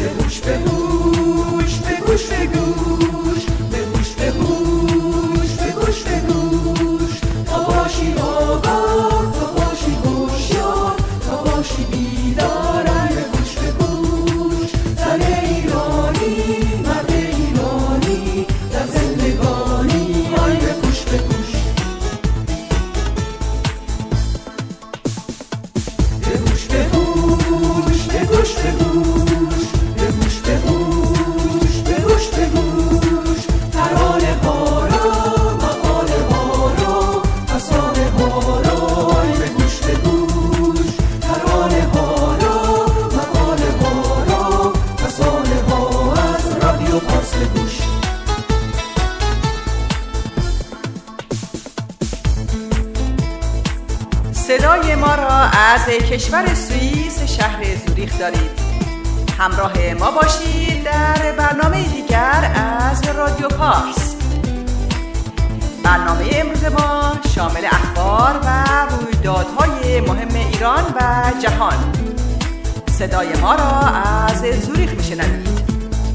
صدای ما را از کشور سوئیس شهر زوریخ دارید. همراه ما باشید در برنامه دیگر از رادیو پارس. برنامه امروز ما شامل اخبار و رویدادهای مهم ایران و جهان. صدای ما را از زوریخ میشنوید.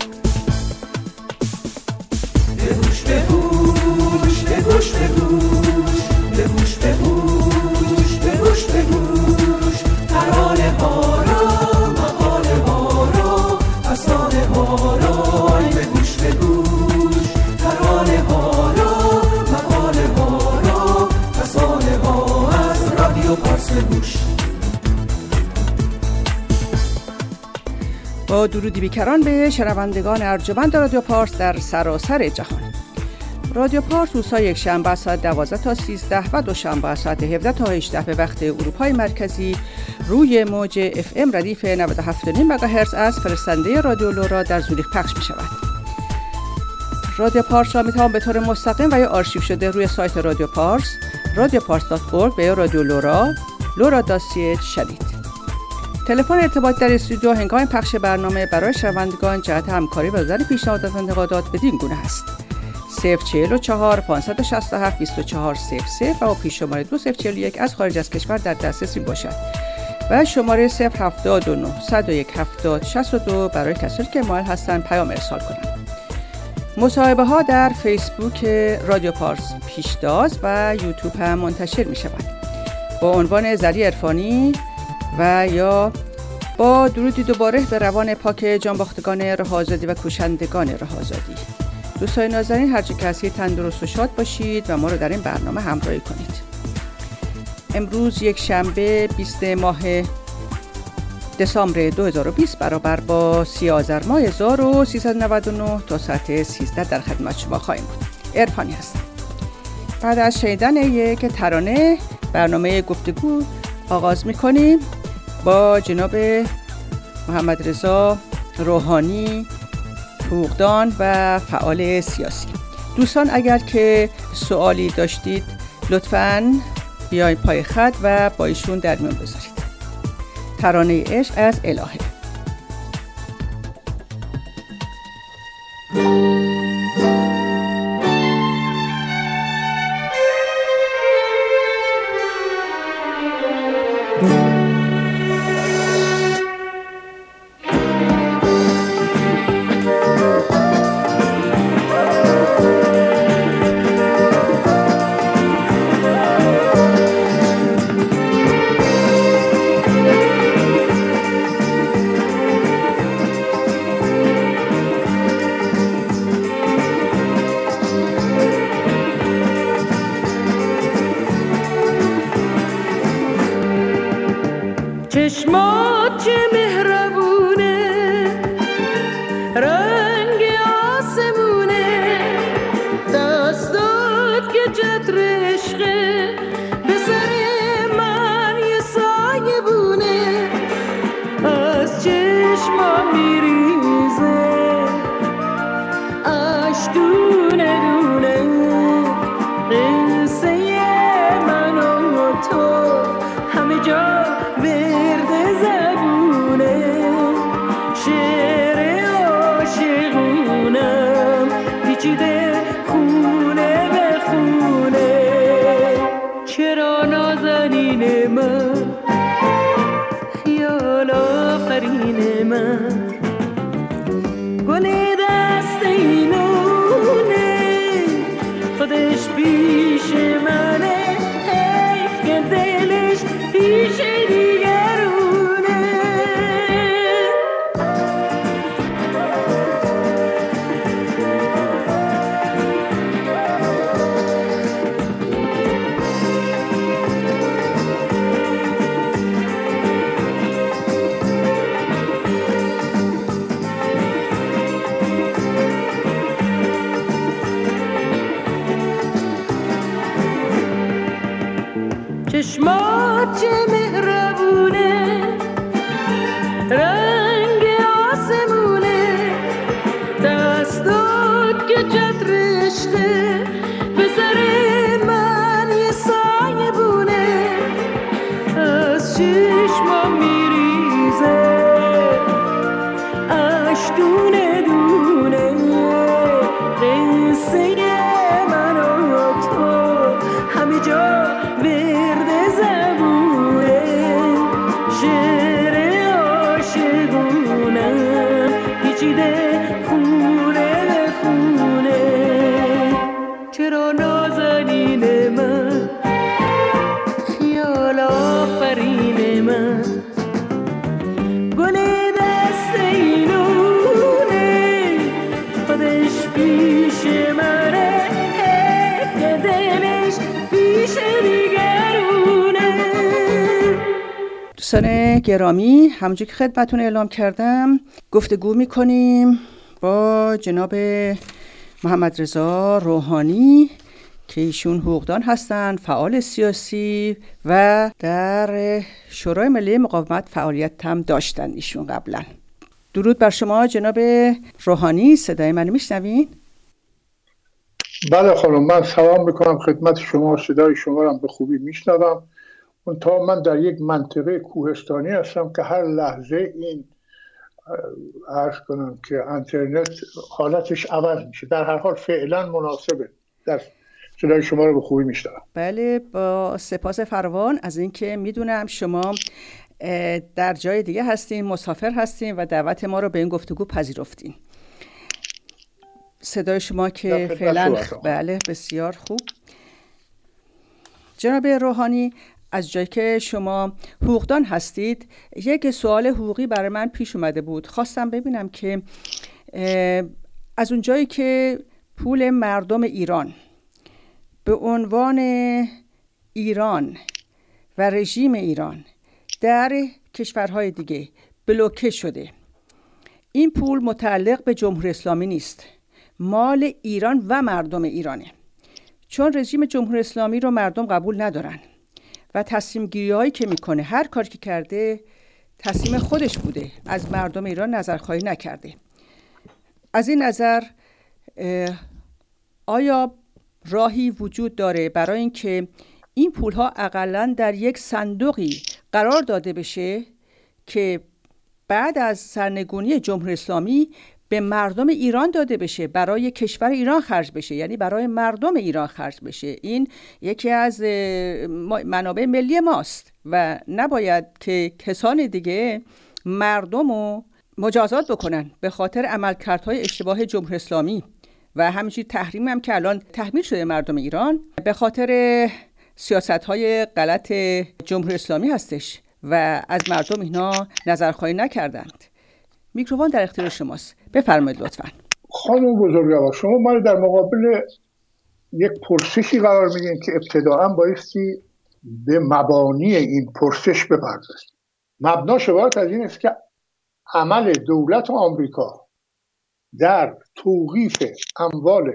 بگوش بگوش بگوش بگوش بگوش بگوش بگوش بگوش ترانه ها را مقاله ها را افسانه ها را بگوش بگوش ترانه ها را مقاله ها را افسانه ها از رادیو پارس بگوش. با درودی بیکران به شنوندگان ارجمند رادیو پارس در سراسر جهان. رادیو پارس روزهای یکشنبه ساعت 12 تا 13 و دوشنبه ساعت 17 تا 18 به وقت اروپای مرکزی روی موج FM ردیف 97.5 مگاهرتز از فرستنده رادیو لورا در زوریخ پخش می شود. رادیو پارس را می توان به طور مستقیم و یا آرشیو شده روی سایت رادیو پارس radiopars.org و یا رادیو لورا lora.ch شنید. تلفن ارتباط در استودیو هنگام پخش برنامه برای شنوندگان جهت همکاری و دادن پیشنهادات و انتقادات بدین گونه است: 044 567 2400 و پیش شماره 2041 از خارج از کشور در دسترس باشد و شماره 079 101 70 62 برای کسانی که مایل هستند پیام ارسال کنند. مصاحبه ها در فیسبوک رادیو پارس پیشتاز و یوتیوب هم منتشر می شود با عنوان زری عرفانی و یا با درودی دوباره به روان پاک جانباختگان رهاآزادی و کوشندگان رهاآزادی. دوستان نازنین، هر جا که هستید تندرست و شاد باشید و ما رو در این برنامه همراهی کنید. امروز یک شنبه 20 ماه دسامبر 2020 برابر با 30 آذر ماه 1399 تا ساعت 13 در خدمت شما خواهیم بود. عرفانی هستم. بعد از شنیدن یک ترانه برنامه گفتگو آغاز می‌کنیم با جناب محمد رضا روحانی، حقوقدان و فعال سیاسی. دوستان اگر که سوالی داشتید لطفاً بیایید پای خط و با ایشون در میون بذارید. ترانه عشق از الهه. چشمات چه مهربونه، رنگ آسمونه، دستات که چتر عشقه، به سر من یه سایه بونه، از چشمام میریزه اش دونه دونه، قصه من و تو همه جا ورد زبونه، شعر عاشقونم پیچیده خونه به خونه، چرا نازنین من، خیال آفرین من، گل دست اینونه، خودش پیش منه، که دلش پیش دیگرونه. دوستان گرامی، همونجور که خدمتتون اعلام کردم گفتگو میکنیم با جناب محمد رضا روحانی که ایشون حقوقدان هستند، فعال سیاسی و در شورای ملی مقاومت فعالیت هم داشتن ایشون قبلا. درود بر شما جناب روحانی، صدای منو میشنوین؟ بله خانم، من سلام میکنم خدمت شما، صدای شما رو به خوبی میشنوم. تا من در یک منطقه کوهستانی هستم که هر لحظه این عرض کنم که اینترنت حالتش عوض میشه. در هر حال فعلا مناسبه، در صدای شما رو به خوبی میشنوم. بله، با سپاس فراوان از اینکه میدونم شما در جای دیگه هستین، مسافر هستین و دعوت ما رو به این گفتگو پذیرفتین. صدای شما که فعلا بله بسیار خوب. جناب روحانی، از جایی که شما حقوقدان هستید یک سوال حقوقی برای من پیش اومده بود. خواستم ببینم که از اون جایی که پول مردم ایران به عنوان ایران و رژیم ایران در کشورهای دیگه بلوکه شده، این پول متعلق به جمهوری اسلامی نیست، مال ایران و مردم ایرانه، چون رژیم جمهوری اسلامی رو مردم قبول ندارن و تصمیم گیری هایی که میکنه، هر کاری که کرده تصمیم خودش بوده، از مردم ایران نظرخواهی نکرده. از این نظر آیا راهی وجود داره برای اینکه این پول ها اقلن در یک صندوقی قرار داده بشه که بعد از سرنگونی جمهوری اسلامی به مردم ایران داده بشه، برای کشور ایران خرج بشه، یعنی برای مردم ایران خرج بشه؟ این یکی از منابع ملی ماست و نباید که کسان دیگه مردم رو مجازات بکنن به خاطر عملکردهای اشتباه جمهوری اسلامی و همینجوری تحریم هم که الان تحمیل شده مردم ایران به خاطر سیاست‌های غلط جمهوری اسلامی هستش و از مردم اینا نظرخواهی نکردند. میکروفون در اختیار شماست، بفرمایید لطفاً. خانم بزرگوار، شما ما در مقابل یک پرسشی قرار میدین که ابتداءً بایستی به مبانی این پرسش بپردازیم. مبناش عبارت از این است که عمل دولت آمریکا در توقیف اموال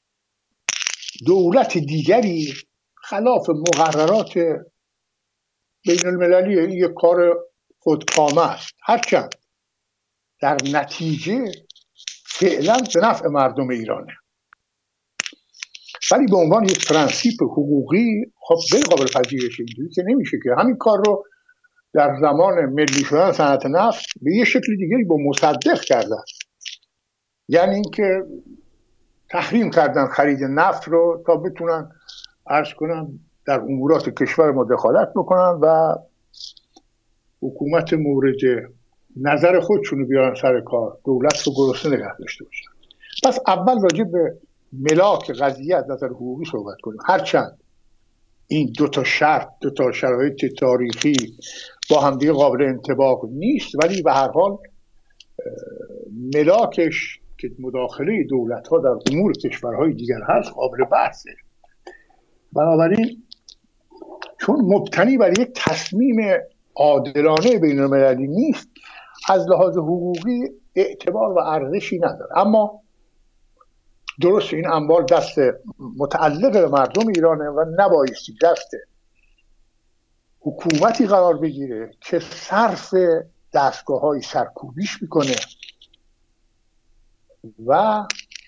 دولت دیگری خلاف مقررات بین المللی، این یک کار خودکامه است، هرچند در نتیجه فعلا به نفع مردم ایرانه، ولی به عنوان یک پرنسیپ حقوقی خب غیر قابل پذیرش. اینجوری که نمیشه که همین کار رو در زمان ملی شدن صنعت نفت به یه شکل دیگری با مصدق کردن، یعنی اینکه تحریم کردن خرید نفت رو تا بتونن عرض کنن در امورات کشور ما دخالت بکنن و حکومت مورد نظر خودشونو بیارن سر کار، دولت رو گرسنه نگه داشته باشن. پس اول راجع به ملاک قضیه از نظر حقوقی صحبت کنیم. هرچند این دو تا شرایط تاریخی با همدیگه قابل انطباق نیست، ولی به هر حال ملاکش که مداخله دولت ها در امور کشورهای دیگر هست قابل بحثه. بنابراین چون مبتنی بر یک تصمیم عادلانه بین المللی نیست، از لحاظ حقوقی اعتبار و ارزشی نداره. اما درست این اموال دست متعلق به مردم ایرانه و نبایستی دست حکومتی قرار بگیره که صرف دستگاه‌های سرکوبیش میکنه و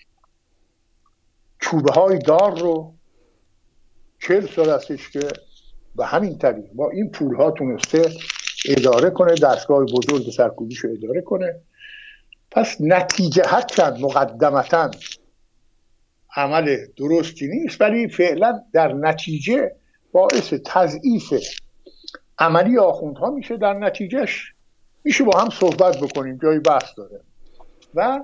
چوبه های دار رو 40 سال هستش که به همین طریق با این پول ها تونسته اداره کنه، دستگاه بزرگ سرکوبیش رو اداره کنه. پس نتیجه هرچند مقدمتاً عمل درستی نیست، ولی فعلا در نتیجه باعث تضعیف عملی آخوندها میشه. در نتیجهش میشه با هم صحبت بکنیم، جای بحث داره. و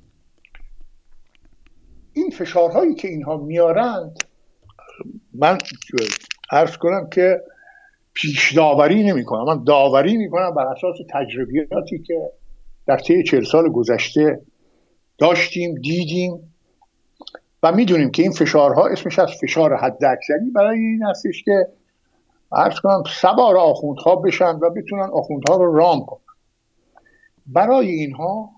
این فشارهایی که اینها میارند، من عرض کنم که پیش داوری نمی کنم، من داوری میکنم بر اساس تجربیاتی که در طی 40 سال گذشته داشتیم، دیدیم و میدونیم که این فشارها اسمش از فشار حد اکثری برای این هستش که عرض کنم سوار آخوندها بشن و بتونن آخوندها رو رام کنن. برای اینها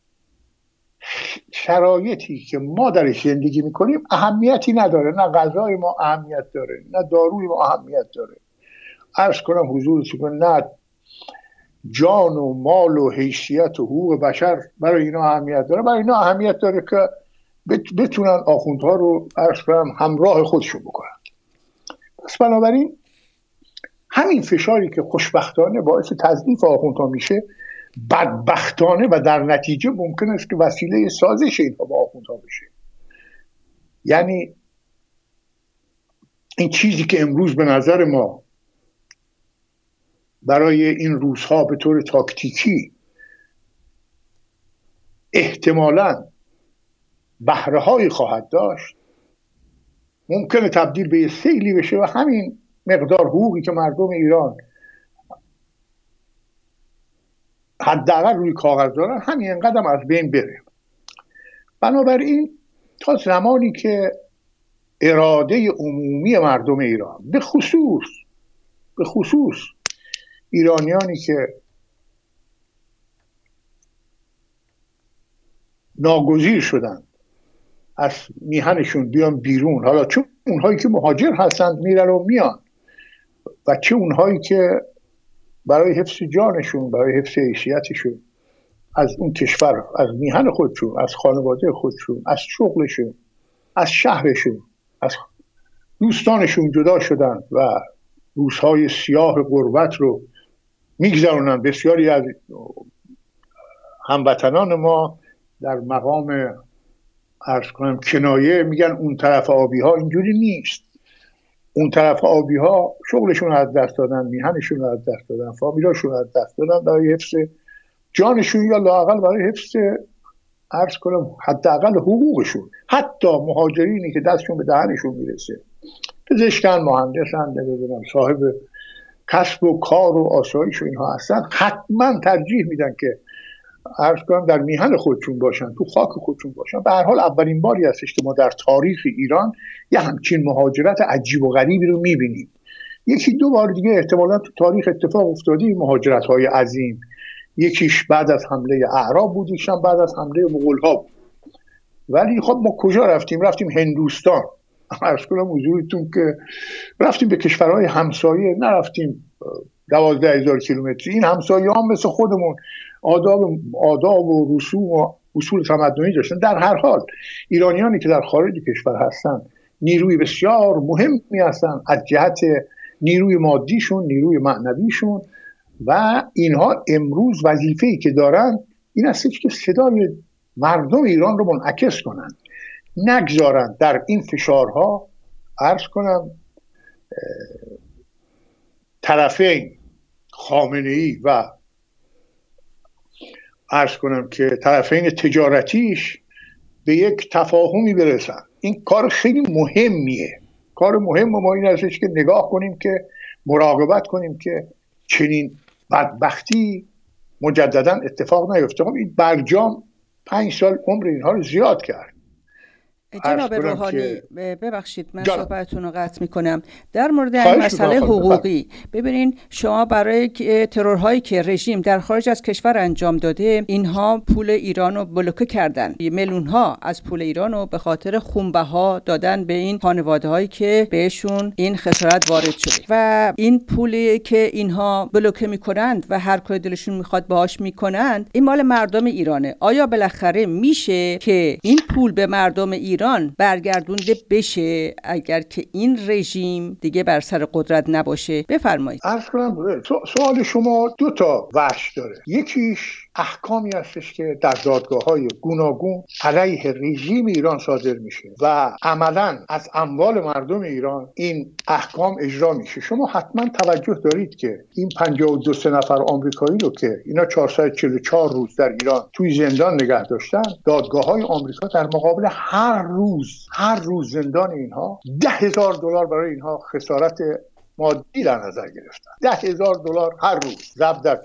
شرایطی که ما درش زندگی میکنیم اهمیتی نداره، نه غذای ما اهمیت داره، نه داروی ما اهمیت داره، عرض کنم حضورتون، نه جان و مال و حیثیت و حقوق بشر برای اینا اهمیت داره. برای اینا اهمیت داره که بتونن آخوندها رو عرض کنم همراه خودشون بکنن. پس بنابراین همین فشاری که خوشبختانه باعث تضعیف آخوندها میشه، بدبختانه و در نتیجه ممکن است که وسیله سازش اینها با آخوندها بشه. یعنی این چیزی که امروز به نظر ما برای این روزها به طور تاکتیکی احتمالاً بهره‌هایی خواهد داشت، ممکنه تبدیل به یه سیلی بشه و همین مقدار حقوقی که مردم ایران حداقل روی کاغذ دارن همین انقدر از بین بره. بنابراین تا زمانی که اراده عمومی مردم ایران، به خصوص ایرانیانی که ناگزیر شدن از میهنشون بیان بیرون، حالا چه اونهایی که مهاجر هستند میرن و میان و چه اونهایی که برای حفظ جانشون، برای حفظ حیثیتشون از اون کشور، از میهن خودشون، از خانواده خودشون، از شغلشون، از شهرشون، از دوستانشون جدا شدن و روزهای سیاه غربت رو میگذرونن. بسیاری از هموطنان ما در مقام عرض کنم کنایه میگن اون طرف آبی ها اینجوری نیست. اون طرف آبی ها شغلشون رو از دست دادن، میهنشون رو از دست دادن، فامیلاشون رو از دست دادن برای حفظ جانشون یا لااقل برای حفظ عرض کنم حداقل حقوقشون. حتی مهاجرینی که دستشون به دهنشون میرسه، پزشکن، مهندسن، نمیدونم صاحب کسب و کار و آسایش و اینها هستن، حتما ترجیح میدن که عرض کنم در میهن خودشون باشن، تو خاک خودشون باشن. به هر حال اولین باری هستش که ما در تاریخ ایران یه همچین مهاجرت عجیب و غریبی رو میبینیم. یکی دو بار دیگه احتمالاً تو تاریخ اتفاق افتاده مهاجرت‌های عظیم. یکیش بعد از حمله اعراب بود، یکیش بعد از حمله مغول‌ها بود. ولی خب ما کجا رفتیم؟ رفتیم هندوستان. عرض کنم حضورتون که رفتیم به کشورهای همسایه، نرفتیم 12,000 کیلومتری. این همسایه هم مثل خودمون آداب و رسوم و اصول تمدنی داشتن. در هر حال ایرانیانی که در خارج کشور هستن نیروی بسیار مهمی هستن از جهت نیروی مادیشون، نیروی معنویشون، و اینها امروز وظیفه‌ای که دارن این است که صدای مردم ایران رو منعکس کنن، نگذارن در این فشارها عرض کنم طرفین خامنه‌ای و عرض کنم که طرفین تجارتیش به یک تفاهمی برسن. این کار خیلی مهمیه. کار مهم ما این هستش که نگاه کنیم، که مراقبت کنیم که چنین بدبختی مجددا اتفاق نیفته. این برجام 5 سال عمر اینها رو زیاد کرد. جناب روحانی ببخشید من صحبتتون رو قطع میکنم. در مورد این مسئله حقوقی ببینین شما برای ترورهایی که رژیم در خارج از کشور انجام داده اینها پول ایران رو بلوکه کردن، میلیون ها از پول ایران رو به خاطر خونبها دادن به این خانواده هایی که بهشون این خسارت وارد شده و این پولی که اینها بلوکه میکنند و هر کاری دلشون میخواد باهاش میکنند این مال مردم ایرانه. آیا بالاخره میشه که این پول به مردم ایران برگردونده بشه اگر که این رژیم دیگه بر سر قدرت نباشه؟ بفرمایید. عرض کنم سوال شما دو تا وجه داره. یکیش احکامی هستش که در دادگاه‌های گوناگون علیه رژیم ایران صادر میشه و عملاً از اموال مردم ایران این احکام اجرا میشه. شما حتما توجه دارید که این 52 نفر آمریکایی رو که اینا 444 روز در ایران توی زندان نگه داشتن، دادگاه‌های آمریکا در مقابل هر روز زندان اینها $10,000 برای اینها خسارت مادی در نظر گرفتن. $10,000 هر روز ضرب در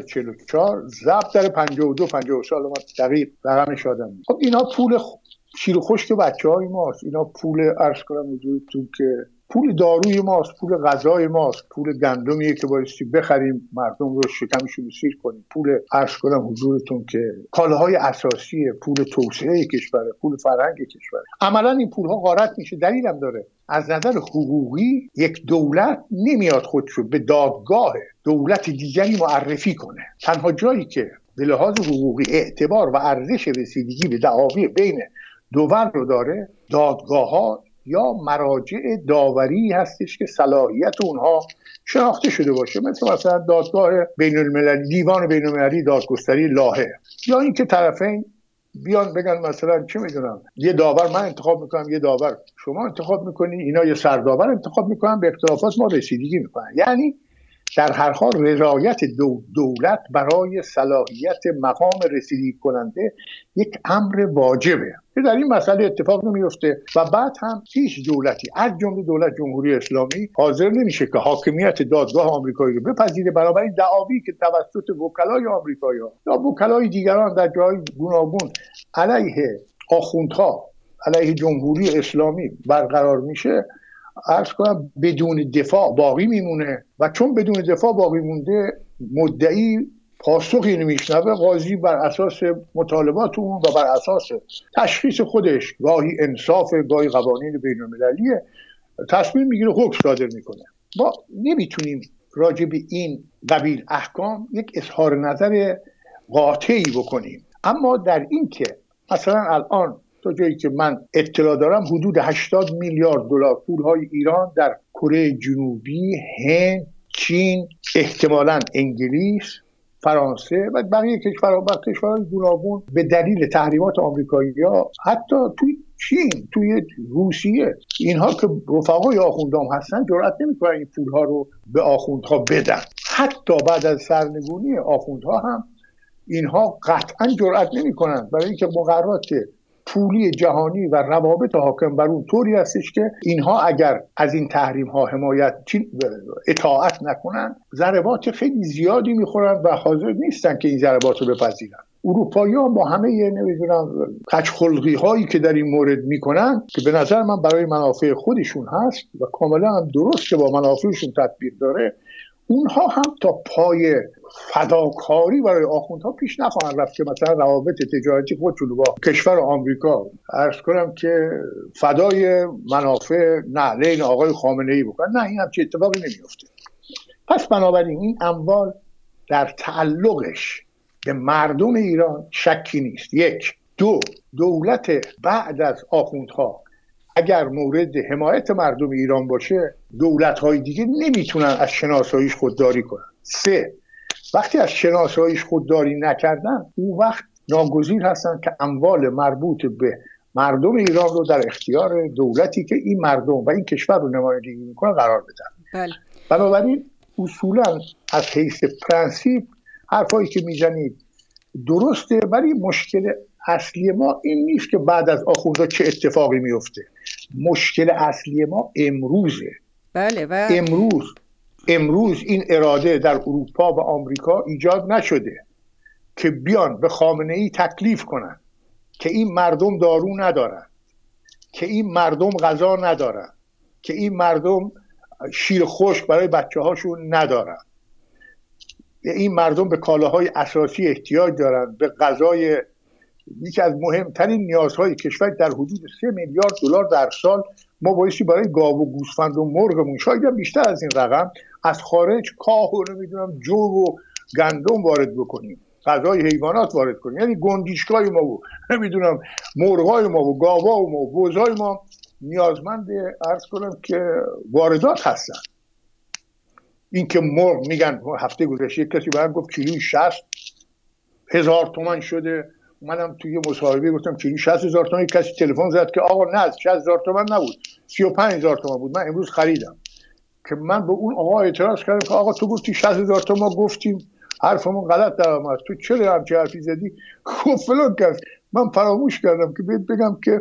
444 ضرب در 52 سال ما دقیق رقمش آدم. خب اینا پول شیر و خشک بچه‌های ماست، اینا پول عرض کنم حضورتون که پول داروی ماست، پول غذای ماست، پول گندمیه که بایستی بخریم مردم رو شکمشون سیر کنیم، پول عرض کنم حضورتون که کالاهای اساسیه، پول توسعه کشور، پول فرهنگ کشور. عملا این پولها غارت میشه. دلیلم داره. از نظر حقوقی یک دولت نمیاد خودشو به دادگاه دولت دیگری معرفی کنه. تنها جایی که به لحاظ حقوقی اعتبار و ارزش رسیدگی به دعاوی بین دوور رو داره دادگاه‌ها یا مراجع داوری هستش که صلاحیت اونها شناخته شده باشه، مثلا دادگاه بین المللی، دیوان بین المللی دادگستری لاهه، یا اینکه طرفین بیان بگن مثلا چه میدونم یه داور من انتخاب میکنم، یه داور شما انتخاب میکنی، اینا یه سرداور انتخاب میکنن، به اختلافات ما رسیدگی میکنن. یعنی در هر حال رضایت دولت برای صلاحیت مقام رسیدگی کننده یک امر واجبه که در این مسئله اتفاق نمیفته و بعد هم هیچ دولتی از جمله دولت جمهوری اسلامی حاضر نمیشه که حاکمیت دادگاه آمریکایی رو بپذیره. بنابراین دعاوی که توسط وکلای آمریکایی‌ها یا وکلای دیگران در جای گوناگون علیه آخوندها، علیه جمهوری اسلامی برقرار میشه، عرض کنم بدون دفاع باقی میمونه و چون بدون دفاع باقی مونده مدعی پاسخی نمیشنوه، قاضی بر اساس مطالبات اون و بر اساس تشخیص خودش، گاهی انصاف گاهی قوانین بین المللی، تصمیم میگیره، حکم صادر میکنه. ما نمیتونیم راجع به این قبیل احکام یک اظهار نظر قاطعی بکنیم، اما در این که مثلا الان تا جایی که من اطلاع دارم حدود 80 میلیارد دلار پولهای ایران در کره جنوبی، هند، چین، احتمالاً انگلیس، فرانسه و بقیه کشورهای گوناگون به دلیل تحریمات آمریکایی‌ها، حتی توی چین، توی روسیه، اینها که رفقای آخوندام هستن جرئت نمی‌کنن این پولها رو به آخوندها بدن. حتی بعد از سرنگونی آخوندها هم اینها قطعاً جرئت نمی‌کنن، برای اینکه مقررات پولی جهانی و روابط حاکم بر اون طوری هستش که اینها اگر از این تحریم ها اطاعت نکنن ضربات خیلی زیادی میخورن و حاضر نیستن که این ضربات رو بپذیرن. اروپایی‌ها با همه نمیدونم کجخلقی هایی که در این مورد میکنن که به نظر من برای منافع خودشون هست و کاملا هم درست که با منافعشون تطبیق داره، اونها هم تا پای فداکاری برای آخوندها پیش نخواهند رفت که مثلا روابط تجارتی خودشون با کشور آمریکا عرض کنم که فدای منافع نعلین آقای خامنه‌ای بکنن. نه، این همچین اتفاقی نمیفته. پس بنابراین این اموال در تعلقش به مردم ایران شکی نیست. یک. دو، دولت بعد از آخوندها اگر مورد حمایت مردم ایران باشه، دولت‌های دیگه نمیتونن از شناساییش خودداری کنن. سه، وقتی از شناساییش خودداری نکردن، اون وقت ناگزیر هستن که اموال مربوط به مردم ایران رو در اختیار دولتی که این مردم و این کشور رو نمایندگی میکنه قرار بدن. بله. بنابراین اصولا از حیث پرنسیپ حرفایی که میزنید درسته، ولی مشکل اصلی ما این نیست که بعد از آخوندها چه اتفاقی میفته. مشکل اصلی ما امروزه. بله. و امروز این اراده در اروپا و آمریکا ایجاد نشده که بیان به خامنه‌ای تکلیف کنن که این مردم دارو ندارن، که این مردم غذا ندارن، که این مردم شیر خشک برای بچه هاشون ندارن، این مردم به کالاهای اساسی احتیاج دارن، به غذای. یکی از مهمترین نیازهای کشور در حدود 3 میلیارد دلار در سال ما بایستی برای گاو و گوسفند و مرغمون، شاید هم بیشتر از این رقم، از خارج کاه و نمیدونم جو و گندم وارد بکنیم، غذای حیوانات وارد کنیم. یعنی گندیشکای ما و نمیدونم مرغای ما و گاوا و ما و بزای ما نیازمند عرض کنم که واردات هستن. این که مرغ میگن هفته گذشته کسی برام گفت کیلوی 60,000 تومان شده، منم توی مصاحبه گفتم کیلوی 60,000 تومان. کسی تلفن زد که آقا نه 60,000 تومان نبود، 35,000 تومان بود، من امروز خریدم. که من به اون آقا اعتراض کردم که آقا تو گفتی 60,000 تومان، گفتیم حرفمون غلط در آمد، تو چرا همچه حرفی زدی؟ گفت فلان کرد. من فراموش کردم که بگم که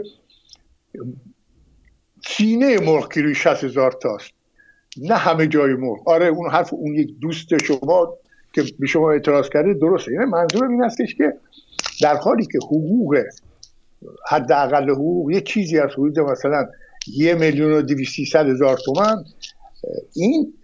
سینه مرغ کیلوی 60,000 تاست، نه همه جای مرغ. آره اون حرف اون یک دوست شما که به شما اعتراض کرده درسته. یعنی منظورم این هستش که در حالی که حقوق حداقل حقوق یک چیزی از حدود مثلا 1,200,000 تومان، این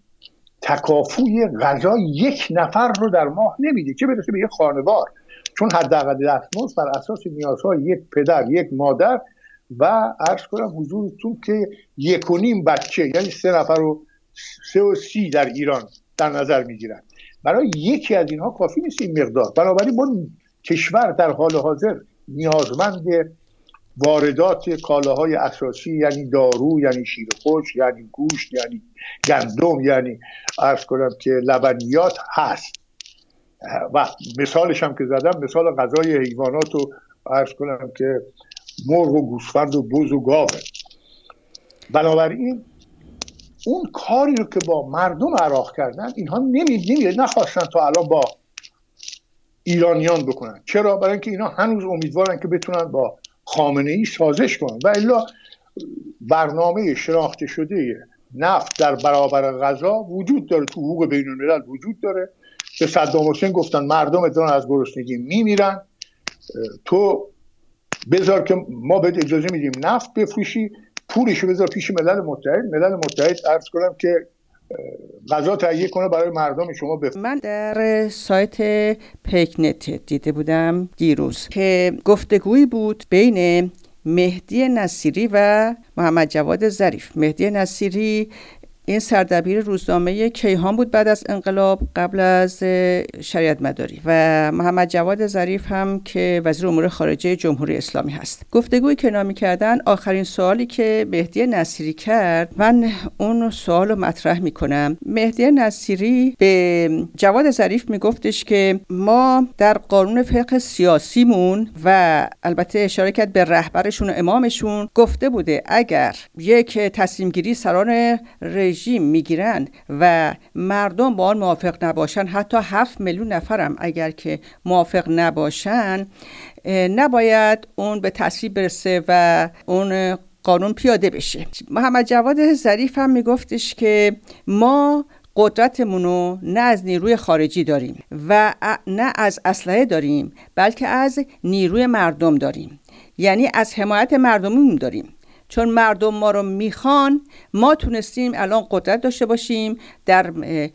تکافوی غذای یک نفر رو در ماه نمیده، چه برسه به یک خانوار. چون حداقل دستمزد بر اساس نیازهای یک پدر یک مادر و عرض کنم حضورتون که 1.5 بچه، یعنی 3 نفر و 3.30 در ایران در نظر میگیرن. برای یکی از اینها کافی نیست این مقدار. بنابراین ما کشور در حال حاضر نیازمند واردات کالاهای اساسی، یعنی دارو، یعنی شیر خشک، یعنی گوشت، یعنی گندم، یعنی عرض کنم که لبنیات هست. و مثالش هم که زدم مثال غذای حیوانات و عرض کنم که مرغ و گوسفند و بز و گاوه. بنابراین اون کاری رو که با مردم عراق کردن اینها نخواستن تا الان با ایرانیان بکنن. چرا؟ برای اینکه اینا هنوز امیدوارن که بتونن با خامنه‌ای سازش کنن و الا برنامه شناخته شده نفت در برابر غذا وجود داره، تو حقوق بین‌الملل وجود داره. به صدام حسین گفتن مردم دارن از گرسنگی میمیرن، تو بذار که ما بهت اجازه میدیم نفت بفروشی، پولشو بذار پیش ملل متحد. ملل متحد عرض کنم که غذا تهیه کنه برای مردم شما بفروشه. من در سایت پیکنت دیده بودم دیروز که گفتگویی بود بین مهدی نصیری و محمد جواد ظریف. مهدی نصیری این سردبیر روزنامه کیهان بود بعد از انقلاب قبل از شریعت مداری و محمد جواد ظریف هم که وزیر امور خارجه جمهوری اسلامی هست. گفتگویی که اینا می‌کردن، آخرین سوالی که مهدی نصیری کرد، من اون سوال رو مطرح میکنم. مهدی نصیری به جواد ظریف میگفتش که ما در قانون فقه سیاسیمون و البته اشاره کرد به رهبرشون و امامشون گفته بوده اگر یک تصمیم گیری سران رژیم میگیرن و مردم با آن موافق نباشن، حتی 7 میلیون نفرم اگر که موافق نباشن، نباید اون به تصویب برسه و اون قانون پیاده بشه. محمد جواد ظریف هم میگفتش که ما قدرتمونو نه از نیروی خارجی داریم و نه از اسلحه داریم، بلکه از نیروی مردم داریم، یعنی از حمایت مردممون داریم. چون مردم ما رو میخوان، ما تونستیم الان قدرت داشته باشیم در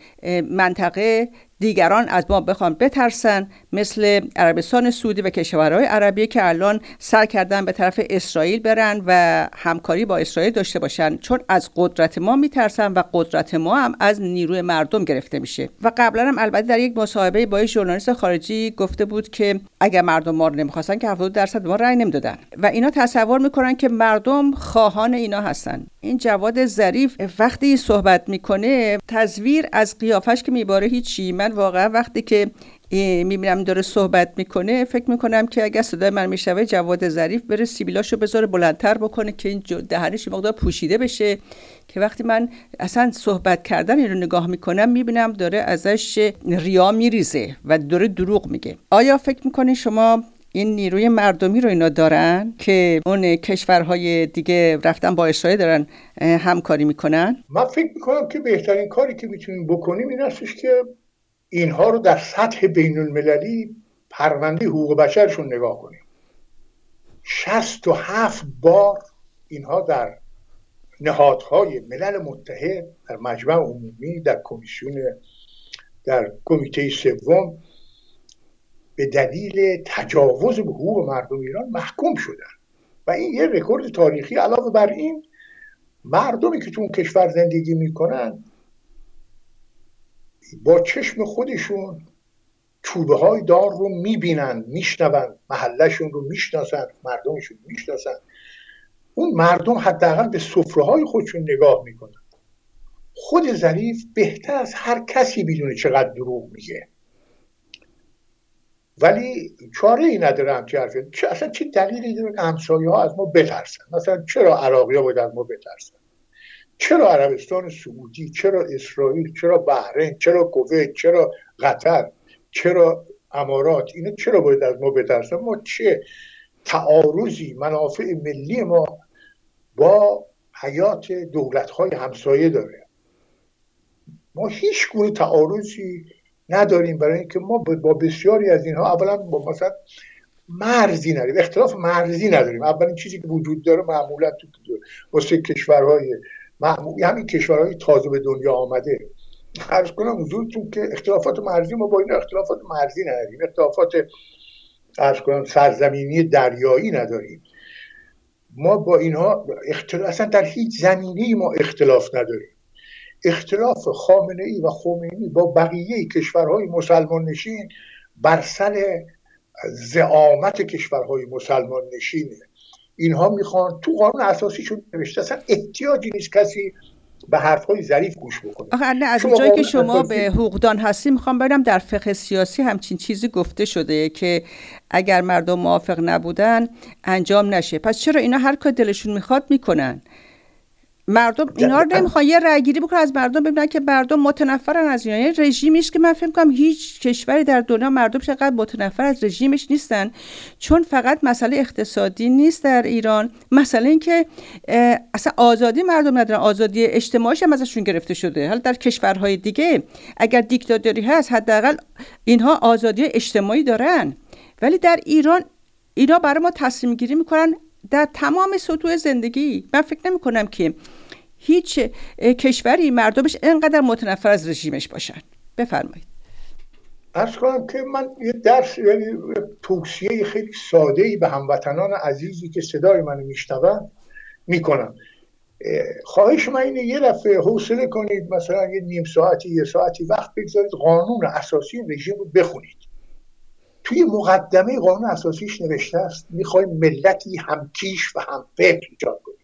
منطقه، دیگران از ما بخوان بترسن، مثل عربستان سعودی و کشورهای عربی که الان سعی کردن به طرف اسرائیل برن و همکاری با اسرائیل داشته باشن، چون از قدرت ما میترسن و قدرت ما هم از نیروی مردم گرفته میشه. و قبلا هم البته در یک مصاحبه با یک ژورنالیست خارجی گفته بود که اگر مردم ما رو نمیخواستن که 70% به ما رأی نمیدادن و اینا تصور میکنن که مردم خواهان اینا هستن. این جواد ظریف وقتی صحبت میکنه، تصویر از قیافش که میباره هیچی. من واقعا وقتی که میبینم داره صحبت میکنه فکر میکنم که اگر صدای من میشوه جواد ظریف بره سیبیلاشو بذاره بلندتر بکنه که این دهنش مقدار پوشیده بشه، که وقتی من اصلا صحبت کردن این رو نگاه میکنم میبینم داره ازش ریا میریزه و داره دروغ میگه. آیا فکر میکنی شما این نیروی مردمی رو اینا دارن که اون کشورهای دیگه رفتن با اسرائیل دارن همکاری میکنن؟ من فکر میکنم که بهترین کاری که میتونیم بکنیم این هستش که اینها رو در سطح بین المللی پرونده حقوق بشرشون نگاه کنیم. 67 بار اینها در نهادهای ملل متحد، در مجمع عمومی، در کمیته سوم به دلیل تجاوز به حقوق مردم ایران محکوم شدن و این یه رکورد تاریخی. علاوه بر این مردمی که تو اون کشور زندگی میکنن با چشم خودشون چوبه های دار رو میبینن، میشنون، محلشون رو میشناسن، مردمشون میشناسن. اون مردم حداقل به سفره های خودشون نگاه میکنن. خود ظریف بهتر از هر کسی میدونه چقدر دروغ میگه، ولی چاره ای نداره همچه حرفی. اصلا چه دلیلی داره که همسایه ها از ما بترسن؟ مثلا چرا عراقی ها باید از ما بترسن؟ چرا عربستان سعودی؟ چرا اسرائیل؟ چرا بحرین؟ چرا کویت؟ چرا قطر؟ چرا امارات؟ اینا چرا باید از ما بترسن؟ ما چه تعارضی منافع ملی ما با حیات دولت‌های همسایه داره؟ ما هیچ گونه تعارضی نداریم، برای اینکه ما با بسیاری از اینها اولا با مثلا مرزی نداریم، اختلاف مرزی نداریم. اولین چیزی که وجود داره معمولا تو واسه کشورهای همین کشورهای تازه به دنیا آمده، عرض کنم حضورتون که اختلافات مرزی ما با این اختلافات مرزی نداریم، اختلافات عرض کنم سرزمینی دریایی نداریم. ما با اینها اصلا در هیچ زمینه‌ای ما اختلاف نداریم. اختلاف خامنه‌ای و خمینی با بقیه کشورهای مسلمان نشین بر سر زعامت کشورهای مسلمان نشینه. اینها میخوان تو قانون اساسیشون نوشته اصلا احتیاجی نیست کسی به حرفهای ظریف گوش بکنه. آخه نه، از اونجایی که شما به حقوقدان هستی میخوام ببینم در فقه سیاسی همچین چیزی گفته شده که اگر مردم موافق نبودن انجام نشه. پس چرا اینا هر کار دلشون میخواد میکنن؟ مردم اینا رو نمیخوان یه رأی گیری بکنن از مردم، ببینن که مردم متنفرن از اینا. یعنی رژیمی است که من فکر می‌کنم هیچ کشوری در دنیا مردمش اینقدر متنفر از رژیمش نیستن، چون فقط مسئله اقتصادی نیست در ایران، مسئله این که اصلا آزادی مردم ندارن، آزادی اجتماعیش هم ازشون گرفته شده. حالا در کشورهای دیگه اگر دیکتاتوری هست حداقل اینها آزادی اجتماعی دارن، ولی در ایران اینا برای ما تصمیم گیری میکنن در تمام سطوح زندگی. من فکر نمی کنم که هیچ کشوری مردمش اینقدر متنفر از رژیمش باشن. بفرمایید. عرض کنم که من یه درس، یعنی توصیه خیلی ساده‌ای به هموطنان عزیزی که صدای منو میشنون میکنم. خواهش من اینه یه دفعه حوصله کنید، مثلا یه نیم ساعتی یه ساعتی وقت بگذارید قانون اساسی رژیم رو بخونید. توی مقدمه قانون اساسیش نوشته است میخوایم ملتی همکیش و همفکر ایجاد کنیم.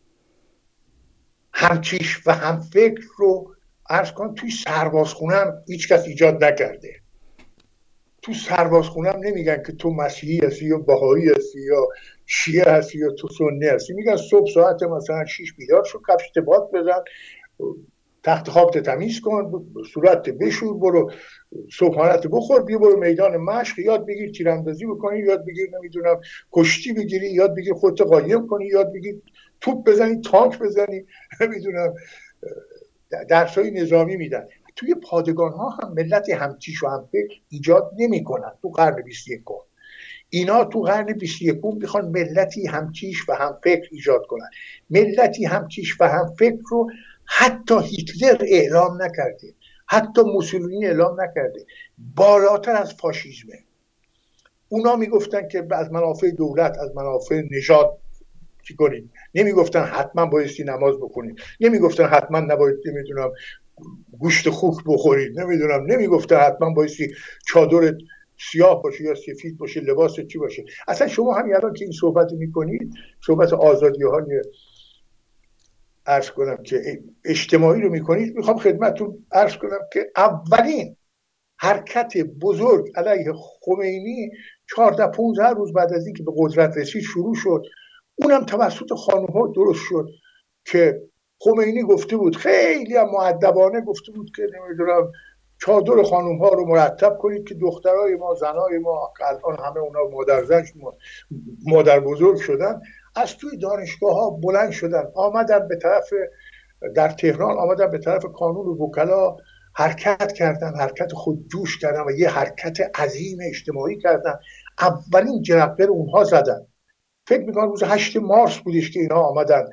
همکیش و همفکر رو عرض کنم توی سربازخونه هم هیچ کس ایجاد نکرده. تو سربازخونه هم نمیگن که تو مسیحی هستی یا بهایی هستی یا شیعه هستی یا تو سنی هستی. میگن صبح ساعت مثلا 6 بیدار شو، کفشت باد بزن، تخت خوابت تمیز کن، صورت بشور، برو صبحانت بخور، بیا برو میدان مشق، یاد بگیر تیراندازی بکنی، یاد بگیر نمیدونم کشتی بگیری، یاد بگیر خودت قایم کنی، یاد بگیر توپ بزنی، تانک بزنی، نمیدونم درسای نظامی میدن. توی پادگان ها هم ملت همکیش و همفکر ایجاد نمی کنن. تو قرن 21 اینا تو قرن 21 میخوان ملتی همکیش و همفکر ایجاد کنن. ملتی همکیش و همفکر رو حتی هیتلر اعلام نکرده، حتی موسولینی اعلام نکرده، بالاتر از فاشیسمه. اونا میگفتن که از منافع دولت، از منافع نژاد چی کنید، نمیگفتن حتما بایستی نماز بکنید، نمیگفتن حتما نباید نمیدونم گوشت خوک بخورید، نمیگفتن حتما بایستی چادرت سیاه باشه یا سفید باشه، لباست چی باشه. اصلا شما همین الان که این صحبت میکنید، صحبت آزادی های عرض کنم که اجتماعی رو میکنید، میخوام خدمتتون عرض کنم که اولین حرکت بزرگ علیه خمینی 14-15 روز بعد از اینکه به قدرت رسید شروع شد. اونم توسط خانم‌ها درست شد که خمینی گفته بود، خیلی هم مؤدبانه گفته بود که نمیدونم چادر خانم‌ها رو مرتب کنید که دخترای ما، زنای ما الان همه اونا مادر بزرگ شدن، از توی دانشگاه ها بلند شدن، آمدن به طرف، در تهران آمدن به طرف کانون وکلا حرکت کردن، حرکت خودجوش کردن و یه حرکت عظیم اجتماعی کردن. اولین جرقه رو اونها زدن. فکر میکنم روز 8 مارس بودش که اینا آمدن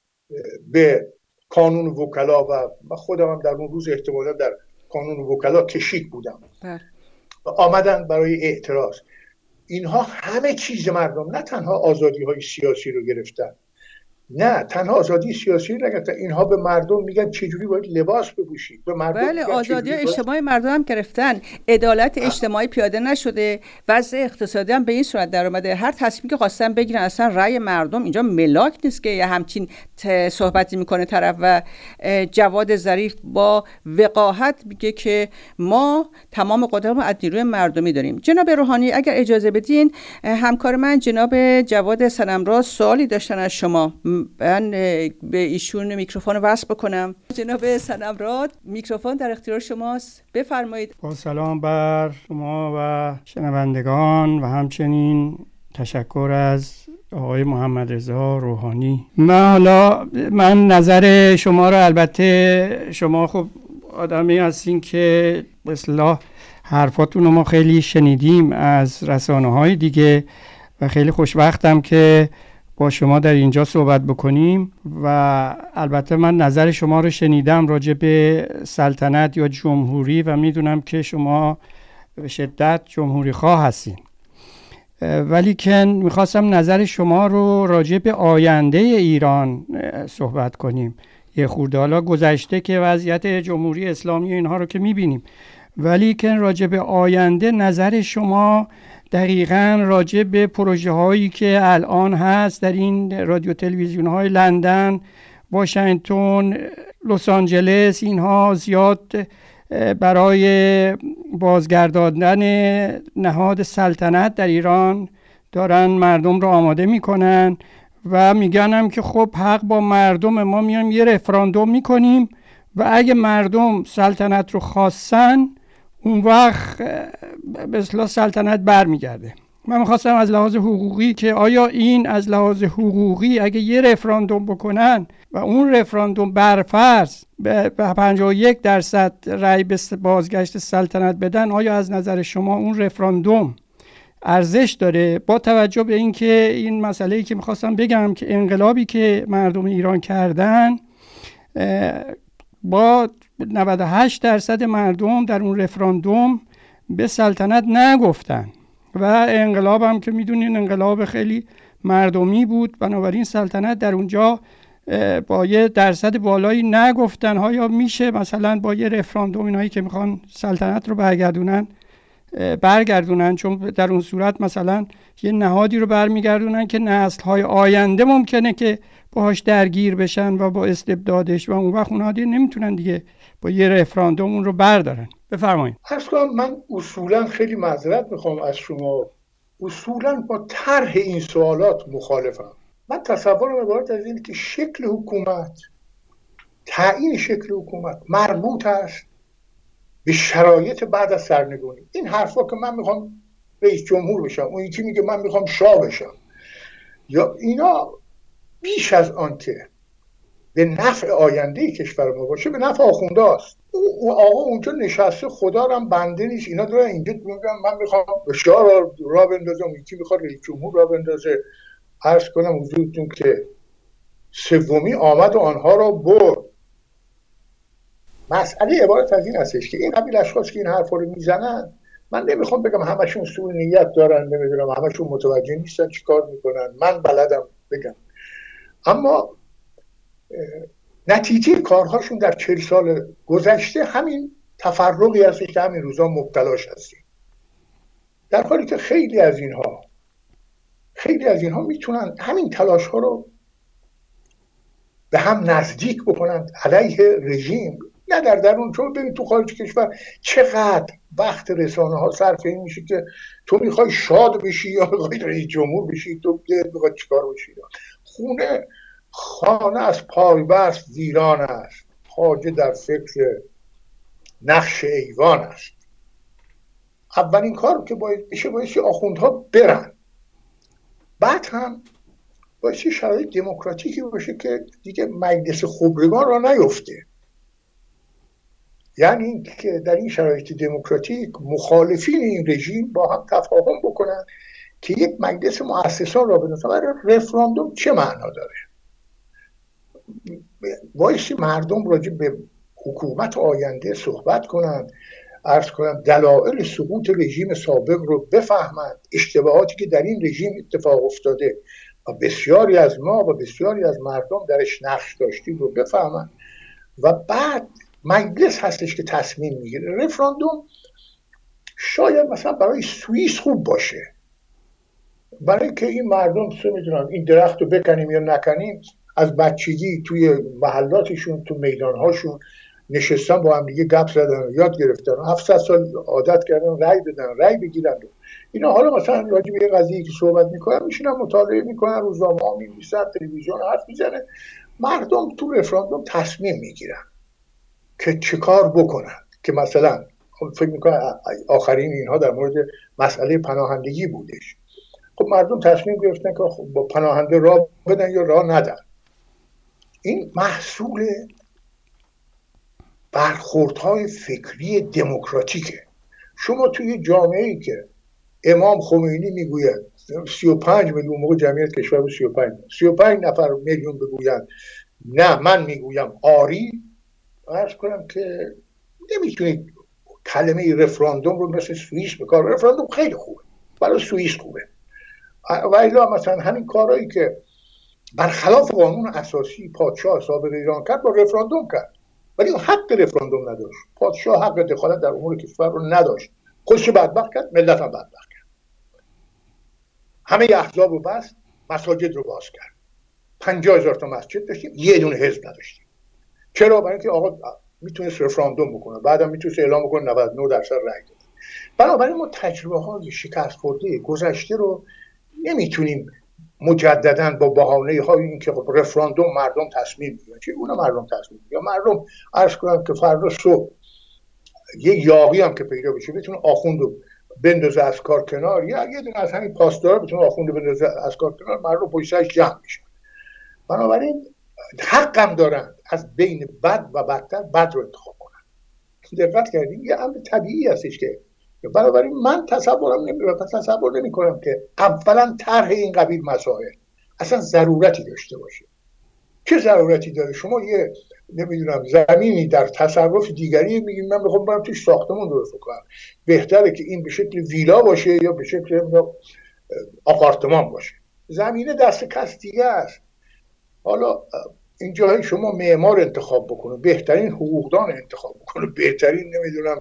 به کانون وکلا و خودم هم در اون روز احتمالا در کانون وکلا کشیک بودم و آمدن برای اعتراض. اینها همه چیز مردم، نه تنها آزادی های سیاسی رو گرفتن، نه تنها آزادی سیاسی رو نگرفتن، اینها به مردم میگن چجوری باید لباس بپوشید. به مردم بله، آزادی اجتماعی مردم هم گرفتن، عدالت اجتماعی پیاده نشده، وضع اقتصادی هم به این صورت در اومده. هر تصمیمی که خواستن بگیرن، اصلا رأی مردم اینجا ملاک نیست که یه همچین صحبتی میکنه طرف. و جواد ظریف با وقاحت میگه که ما تمام قدرت رو از نیروی مردمی داریم. جناب روحانی اگر اجازه بدین، همکار من جناب جواد صنم‌راست سوالی داشتن از شما. من به ایشون میکروفون وصل بکنم. جناب صنم‌راست، میکروفون در اختیار شماست، بفرمایید. با سلام بر شما و شنوندگان و همچنین تشکر از آقای محمد رضا روحانی. من نظر شما رو، البته شما خب آدمی هستین که به اصطلاح حرفاتون رو ما خیلی شنیدیم از رسانه‌های دیگه و خیلی خوشوقتم که با شما در اینجا صحبت بکنیم. و البته من نظر شما رو شنیدم راجع به سلطنت یا جمهوری و میدونم که شما به شدت جمهوری خواه هستین، ولی که میخواستم نظر شما رو راجع به آینده ایران صحبت کنیم. یه خورده حالا گذشته که وضعیت جمهوری اسلامی اینها رو که میبینیم، ولی که راجع به آینده نظر شما دقیقاً راجع به پروژه هایی که الان هست در این رادیو تلویزیون های لندن، واشنگتن، لس آنجلس، اینها زیاد برای بازگرداندن نهاد سلطنت در ایران دارن مردم رو آماده میکنن و میگن هم که خب حق با مردم، ما میایم یه رفراندوم میکنیم و اگه مردم سلطنت رو خواستن اون وقت به اصطلاح سلطنت برمیگرده. من میخواستم از لحاظ حقوقی که آیا این از لحاظ حقوقی اگه یه رفراندوم بکنن و اون رفراندوم برفرض به 51% رأی به بازگشت سلطنت بدن، آیا از نظر شما اون رفراندوم ارزش داره؟ با توجه به اینکه این مسئله‌ای که میخواستم بگم که انقلابی که مردم ایران کردن با 98% مردم در اون رفراندوم به سلطنت نگفتن و انقلاب هم که میدونین انقلاب خیلی مردمی بود، بنابراین سلطنت در اونجا با یه درصد بالایی نگفتن. ها میشه مثلا با یه رفراندوم اینایی که میخوان سلطنت رو برگردونن، چون در اون صورت مثلا یه نهادی رو برمیگردونن که نسل‌های آینده ممکنه که باهاش درگیر بشن و با استبدادش و اون وقت اونها دیگه نمیتونن دیگه با یه رفراندوم اون رو بردارن. بفرمایید. من اصولا خیلی معذرت میخوام از شما، اصولا با طرح این سوالات مخالفم. من تصورم عبارت از اینه که شکل حکومت، تعیین شکل حکومت مربوط است به شرایط بعد از سرنگونی. این حرفا که من میخوام رئیس جمهور بشم، اون یکی میگه من میخوام شاه بشم، یا اینا بیش از آن که به نفع آینده کشور ما باشه به نفع آخونده است. اون آقا اونجا نشسته، خدا رو هم بنده نیست. اینا دارن اینجا میگن من میخوام شاه را بندازم، یکی میخواد رئیس جمهور را بندازه. عرض کنم حضورتون که سومی آمد و آنها را برد. مسئله عبارت از این هستش که این قبیل اشخاص که این حرفا رو میزنن، من نمیخوام بگم همشون سوء نیت دارن، نمیدونم همشون متوجه نیستن چی کار میکنن، من بلدم بگم، اما نتیجه کارهاشون در 40 سال گذشته همین تفرقی هست که همین روزا مبتلاش هستیم، در حالی که خیلی از اینها میتونن همین تلاش ها رو به هم نزدیک بکنن علیه رژیم. نه در درون، چون ببین تو خارج کشور چقدر وقت رسانه ها صرف این میشه که تو میخوای شاد بشی یا میخوای رئیس جمهور بشی، تو میخوای چیکار بشی. خانه از پای بست ویران است، خواجه در فکر نقش ایوان است. اولین کار که باید بشه بایستی آخوندها برن، بعد هم بایستی شرایط دموکراتیکی باشه که دیگه مجلس خبرگان را نیفته. یعنی این که در این شرایط دموکراتیک مخالفین این رژیم با هم تفاهم بکنن که یک مجلس مؤسسان را بنویسن. برای رفراندوم چه معنا داره؟ وایسی مردم راجع به حکومت آینده صحبت کنند، عرض کنم دلایل سقوط رژیم سابق رو بفهمند، اشتباهاتی که در این رژیم اتفاق افتاده و بسیاری از ما و بسیاری از مردم درش نقش داشتیم رو بفهمند و بعد مجلس هستش که تصمیم میگیره. رفراندوم شاید مثلا برای سوئیس خوب باشه، برای که این مردم چه میدونم این درخت رو بکنیم یا نکنیم، از بچگی توی محلاتشون تو میدانهاشون نشستن با هم دیگه گپ زدن یاد گرفتن 700 سال عادت کردن رأی بدن رأی بگیرن. اینا حالا مثلا راجع به قضیه‌ای که صحبت میکنن میشینن مطالعه میکنن، روزنامه‌ها می‌نویسن، تلویزیون حرف میزنه، مردم تو رفراندوم تصمیم میگیرن که چه کار بکنن. که مثلا فکر میکنم آخرین اینها در مورد مسئله پناهندگی بودش. خب مردم تصمیم گرفتن که خب با پناهنده راه بدن یا راه ندن. این محصول برخوردهای فکری دموکراتیکه. شما توی جامعه‌ای که امام خمینی میگوید 35 میلیون، موقع جمعیت کشور بود 35 نفر میلیون بگویند نه من میگویم آری، عرض کنم که نمیتونید کلمه رفراندوم رو مثل سوئیس بکار. رفراندوم خیلی خوبه، برای سوئیس خوبه، و الا مثلا همین کارهایی که برخلاف قانون اساسی پادشاه سابق ایران کرد با رفراندوم کرد، ولی اون حق رفراندوم نداشت. پادشاه حق دخالت در امور کشور رو نداشت، خودش بدبخت کرد، ملت هم بدبخت کرد. همه احزاب رو بست، مساجد رو باز کرد. 50,000 تا مسجد داشتیم، یه دونه حزب نداشتیم. چرا؟ برای اینکه آقا میتونست رفراندوم بکنه، بعدم میتونست اعلام بکنه 99% رأی داد. بنابراین ما تجربه های شکست خورده گذشته رو نمیتونیم مجددا با بهانه های این که رفراندوم مردم تصمیم میگیرن، چه اونا مردم تصمیم میگیرن. مردم عرض کنم که فردا صبح یک یاغی هم که پیدا بشه بتونه آخوند رو بندازه از کار کنار، یا یه دونه از همین پاسدارا بتونه آخوند رو بندازه از کار کنار، مردم پشت سرش جمع میشن. بنابراین حقم دارن از بین بد و بدتر بد رو انتخاب کنن. دقت کردین؟ یه امر طبیعی هستش که بنابراین من تصور نمی کنم که اولا طرح این قبیل مسائل اصلا ضرورتی داشته باشه. چه ضرورتی داره؟ شما یه نمیدونم زمینی در تصرف دیگری میگیم من میخوام برم توش ساختمون درست کنم، بهتره که این به شکل ویلا باشه یا به شکل آپارتمان باشه. زمینه دست کس دیگه است. حالا این جایی شما معمار انتخاب بکنه، بهترین حقوقدان انتخاب بکنه، بهترین نمیدونم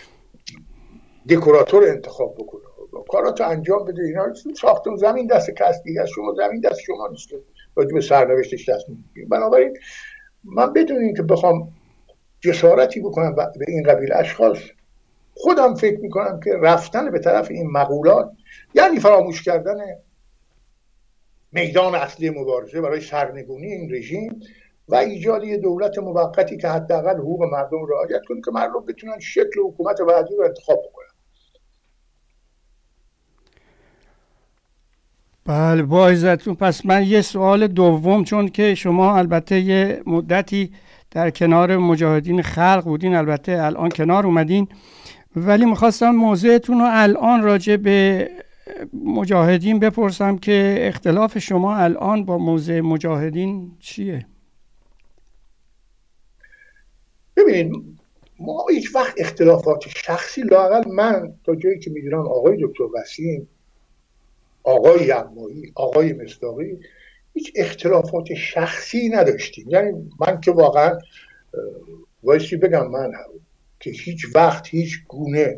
دکوراتور انتخاب بکنه، کاراتو انجام بده، اینا ساختم زمین دست کس دیگه است. شما زمین دست شما نیست که راجع به سرنوشتش تصمیم بگیرید. بنابراین من بدون اینکه بخوام جسارتی بکنم به این قبیل اشخاص، خودم فکر میکنم که رفتن به طرف این مقولات یعنی فراموش کردن میدان اصلی مبارزه برای سرنگونی این رژیم و ایجاد یه دولت موقتی که حداقل حقوق مردم رو رعایت کنه که مردم بتونن شکل حکومت بعدی رو انتخاب بکنن. بله با عزتون. پس من یه سوال دوم، چون که شما البته یه مدتی در کنار مجاهدین خلق بودین، البته الان کنار اومدین، ولی میخواستم موضعتون رو الان راجع به مجاهدین بپرسم که اختلاف شما الان با موضع مجاهدین چیه؟ ببینید ما هیچ وقت اختلافات شخصی، لااقل من تا جایی که میدونم آقای دکتر وسیم، آقای یغمایی، آقای مصداقی، هیچ اختلافات شخصی نداشتیم. یعنی من که واقعا وایسی بگم من که هیچ وقت هیچ گونه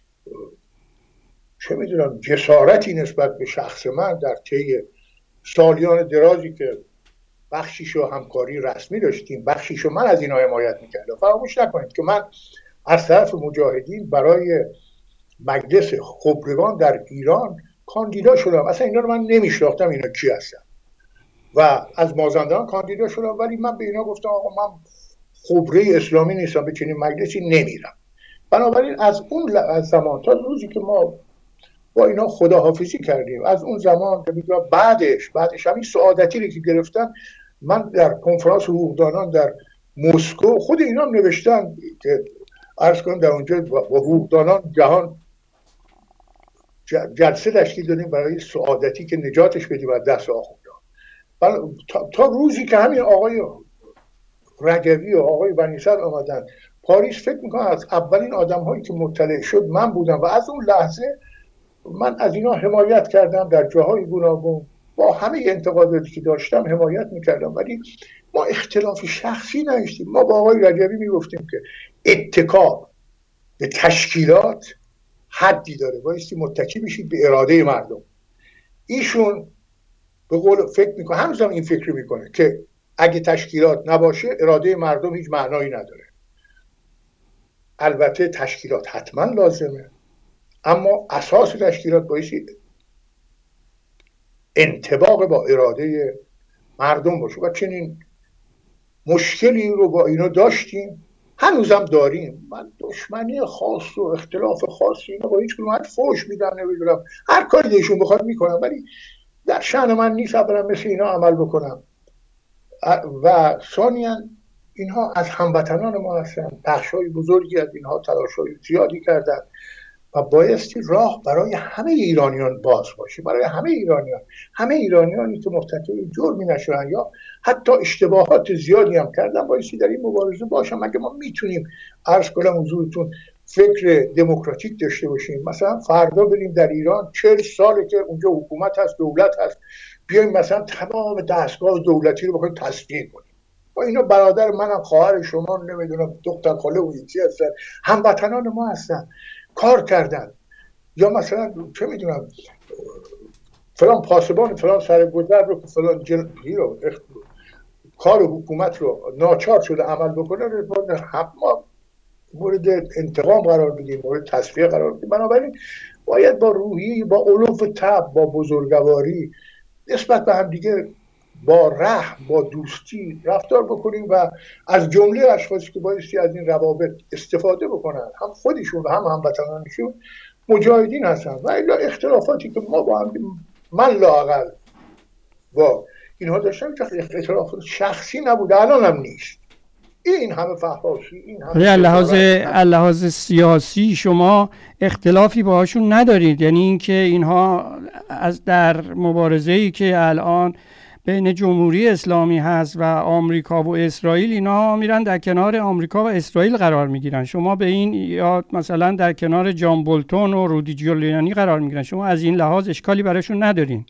چه میدونم جسارتی نسبت به شخص من در طی سالیان درازی که بخشیشو همکاری رسمی داشتیم، بخشیشو من از اینا حمایت میکردم. فراموش نکنید که من از طرف مجاهدین برای مجلس خبرگان در ایران کاندیدا شدم. اصلا اینا رو من نمیشناختم اینا کی هستن و از مازندران کاندیدا شدم، ولی من به اینا گفتم آقا من خبره اسلامی نیستم، به چنین مجلسی نمیرم. بنابراین از اون زمان تا روزی که ما با اینا خداحافظی کردیم، از اون زمان که میگم بعدش همین سعادتی رو که گرفتن، من در کنفرانس حقوقدانان در مسکو خود اینا هم نوشتن که عرض کنم در اونجا با حقوقدانان جهان جلسه تشکیل دادیم برای سعادتی که نجاتش بدیم از دست آخوندها. تا روزی که همین آقای رجوی و آقای بنی‌صدر آمدن پاریس، فکر میکنم از اولین آدم هایی که مطلع شد من بودم و از اون لحظه من از اینا حمایت کردم، در جاهای گوناگون با همه انتقاداتی که داشتم حمایت میکردم، ولی ما اختلاف شخصی نداشتیم. ما با آقای رجوی میگفتیم که اتکا به تشکیلات حدی داره، بایستی متکی بشید به اراده مردم. ایشون به قول فکر میکنه، هنوزم این فکر میکنه که اگه تشکیلات نباشه اراده مردم هیچ معنایی نداره. البته تشکیلات حتما لازمه، اما اساس تشکیلات بایستی انطباق با اراده مردم باشه و چنین مشکلی رو با اینا داشتیم، هنوزم داریم. من دشمنی خاص و اختلاف خاصی اینا با هیچ کدوم فوش میدم، نمیدونم هر کاری دلشون بخواد میکنم، ولی در شأن من نیست اولا مثل اینا عمل بکنم و ثانیاً اینها از هموطنان ما هستن، بخشای بزرگی از اینها تلاش‌های زیادی کردن و بایستی راه برای همه ایرانیان باز باشه، برای همه ایرانیانی که مرتکب جرمی نشدن یا حتی اشتباهات زیادی هم کردن بایستی در این مبارزه باشن. مگه ما میتونیم عرض کنم حضورتون فکر دموکراتیک داشته باشیم؟ مثلا فردا بریم در ایران 40 ساله که اونجا حکومت هست، دولت هست، بیایم مثلا تمام دستگاه دولتی رو بخوایم تصفیه کنیم. با اینا برادر منم، خواهر شما، نمیدونم دختر خاله و ایتی هستن، هموطنان ما هستن، کار کردن. یا مثلا چه میدونم فلان پاسبان فلان سرگذر رو که فلان رو کار حکومت رو ناچار شده عمل بکنه ما مورد انتقام قرار بدیم، مورد تصفیه قرار بدیم. بنابراین باید با روحی، با علوف طبع، با بزرگواری نسبت به هم دیگه با رحم، با دوستی رفتار بکنیم و از جمله اشخاصی که بایستی از این روابط استفاده بکنن، هم خودشون و هم هموطنانشون، مجاهدین هستن. و الا اختلافاتی که ما با هم، من لااقل با اینها داشتم، اختلاف شخصی نبوده، الان هم نیست. این همه فحاشی، این همه لحاظ سیاسی شما اختلافی باهاشون ندارید؟ یعنی اینکه اینها از در مبارزه‌ای که الان بین جمهوری اسلامی هست و آمریکا و اسرائیل، اینا میرن در کنار آمریکا و اسرائیل قرار میگیرن، شما به این، یا مثلا در کنار جان بولتون و رودی جولیانی قرار میگیرن، شما از این لحاظ اشکالی براشون ندارین؟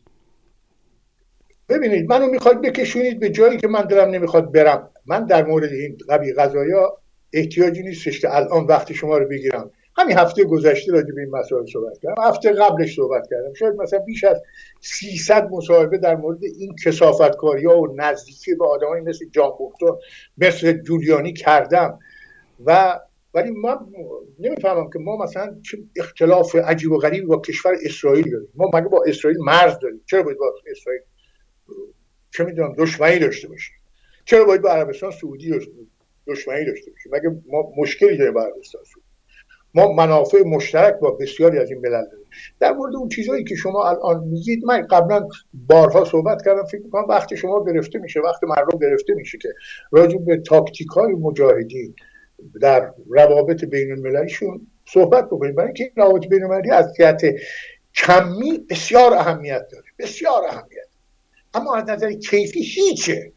ببینید، منو میخواید بکشونید به جایی که من دلم نمیخواد برم. من در مورد این قضایا احتیاجی نیستش که الان وقت شما رو بگیرم. همین هفته گذشته راجع به این مسائل صحبت کردم، هفته قبلش صحبت کردم، شاید مثلا بیش از 300 مصاحبه در مورد این کثافتکاری‌ها و نزدیکی به آدمایی مثل جان بولتون، مثل جولیانی کردم. ولی من نمیفهمم که ما مثلا چه اختلاف عجیب و غریبی با کشور اسرائیل داریم. ما مگه با اسرائیل مرز داریم؟ چرا باید با اسرائیل چه میدونم دشمنی داشته باشیم؟ چرا باید با عربستان سعودی دشمنی داشته باشیم؟ مگه ما مشکلی داریم با عربستان سعودی؟ ما منافع مشترک با بسیاری از این ملل داریم. در مورد اون چیزایی که شما الان میگید، من قبلا بارها صحبت کردم، فکر می‌کنم وقت شما گرفته میشه، وقت مردم گرفته میشه که راجع به تاکتیک‌های مجاهدین در روابط بین‌المللیشون صحبت بکنیم، برای اینکه این روابط بین‌المللی از جهت کمی بسیار اهمیت داره، بسیار اهمیت، اما از نظر کیفی هیچه.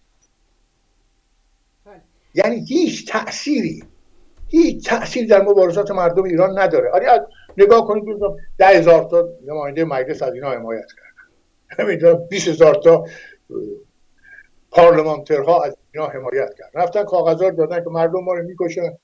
یعنی هیچ تأثیر در مبارزات مردم ایران نداره. آره نگاه کنید، 10,000 تا نماینده مجلس از اینا حمایت کردن، نمیدونم 20,000 تا پارلمانترها از اینا حمایت کردن، رفتن کاغذات دادن که مردم ما رو میکشن.